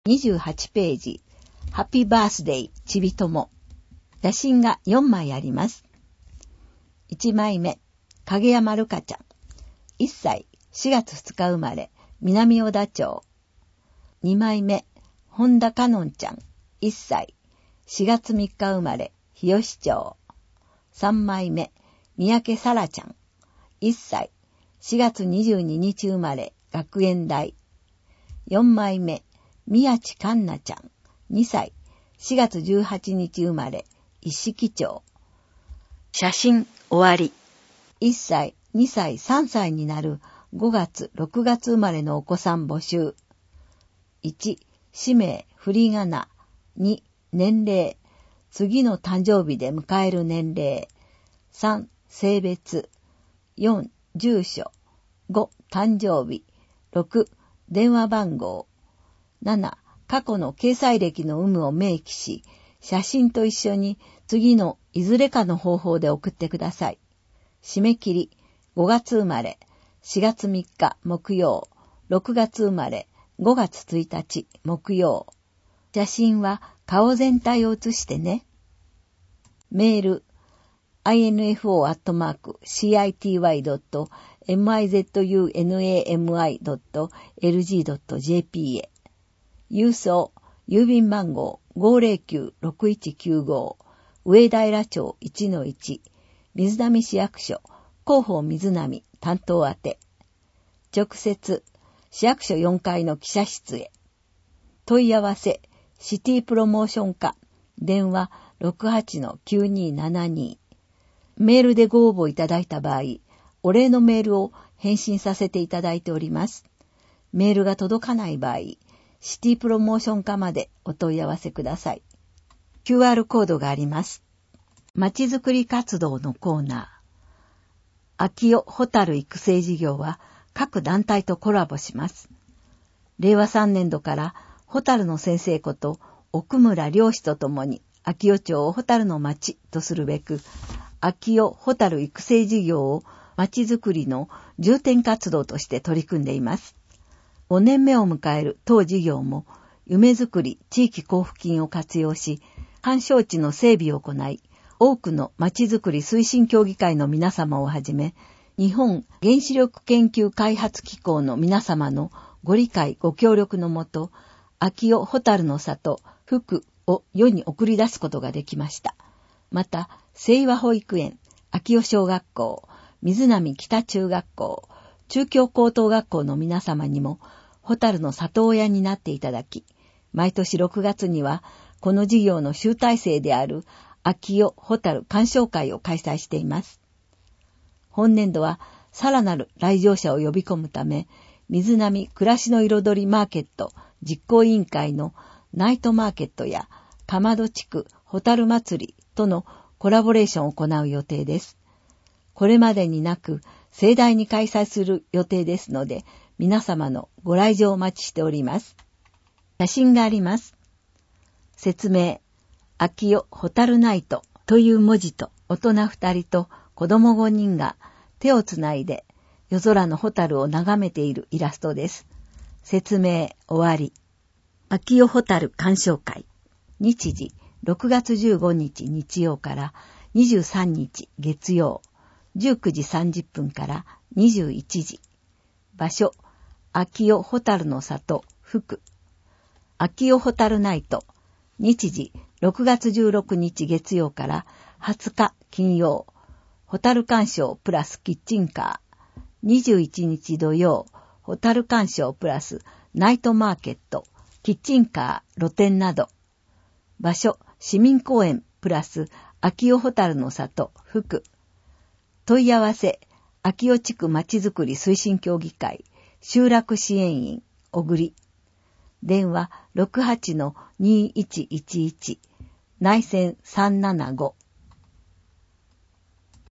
28ページ、ハッピーバースデーちびとも。写真が4枚あります。1枚目、影山るかちゃん。1歳、4月2日生まれ、南小田町。2枚目、本田かのんちゃん。1歳、4月3日生まれ、日吉町。3枚目、三宅さらちゃん。1歳、4月22日生まれ、学園大。4枚目、宮地環奈ちゃん。2歳、4月18日生まれ、一色町。写真終わり。1歳、2歳、3歳になる5月、6月生まれのお子さん募集。1、氏名、振り仮名。2、年齢。次の誕生日で迎える年齢。3、性別。4、住所。5、誕生日。6、電話番号。7、過去の掲載歴の有無を明記し、写真と一緒に次のいずれかの方法で送ってください。締め切り、5月生まれ、4月3日木曜、6月生まれ、5月1日木曜。写真は顔全体を写してね。メール、info@mizunami.lg.jp へ。郵送、郵便番号 509-6195 上平町 1-1 水波市役所広報水波担当宛て。直接市役所4階の記者室へ。問い合わせシティプロモーション課電話 68-9272。メールでご応募いただいた場合、お礼のメールを返信させていただいております。メールが届かない場合、シティプロモーション課までお問い合わせください。QR コードがあります。まちづくり活動のコーナー。秋代ホタル育成事業は各団体とコラボします。令和3年度からホタルの先生こと奥村良氏とともに秋代町をホタルの町とするべく、秋代ホタル育成事業をまちづくりの重点活動として取り組んでいます。5年目を迎える当事業も、夢づくり地域交付金を活用し、緩衝地の整備を行い、多くのまちづくり推進協議会の皆様をはじめ、日本原子力研究開発機構の皆様のご理解ご協力のもと、秋代ホタルの里福を世に送り出すことができました。また、清和保育園、秋代小学校、水波北中学校、中京高等学校の皆様にも、ホタルの里親になっていただき、毎年6月には、この事業の集大成である秋代ホタル鑑賞会を開催しています。本年度は、さらなる来場者を呼び込むため、水波暮らしの彩りマーケット実行委員会のナイトマーケットや、かまど地区ホタル祭りとのコラボレーションを行う予定です。これまでになく、盛大に開催する予定ですので、皆様のご来場をお待ちしております。写真があります。説明、秋代ホタルナイトという文字と大人2人と子供5人が手をつないで夜空のホタルを眺めているイラストです。説明終わり。秋代ホタル鑑賞会。日時、6月15日日曜から23日月曜、19時30分から21時。場所、秋代ホタルの里、福。秋代ホタルナイト。日時、6月16日月曜から20日金曜。ホタル鑑賞プラスキッチンカー。21日土曜、ホタル鑑賞プラスナイトマーケット、キッチンカー、露店など。場所、市民公園プラス秋代ホタルの里、福。問い合わせ、秋代地区まちづくり推進協議会、集落支援員、小栗。電話 68-2111、内線375。